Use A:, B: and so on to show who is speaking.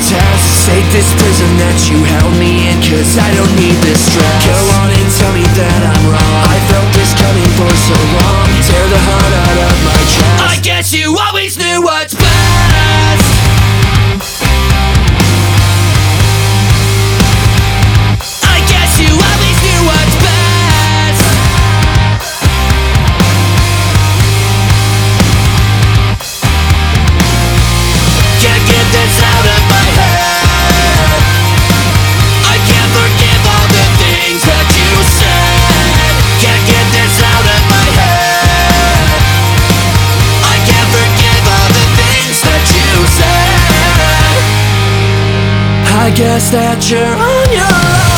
A: test. Take this prison that you held me in, cause I don't need this stress. Go on and tell me that I'm wrong. I felt this coming for so long. Tear the heart out of my chest. I guess you always knew what's best. I guess you always knew what's best. Can't get this out of my head. I can't forgive all the things that you said. Can't get this out of my head. I can't forgive all the things that you said. I guess that you're on your own.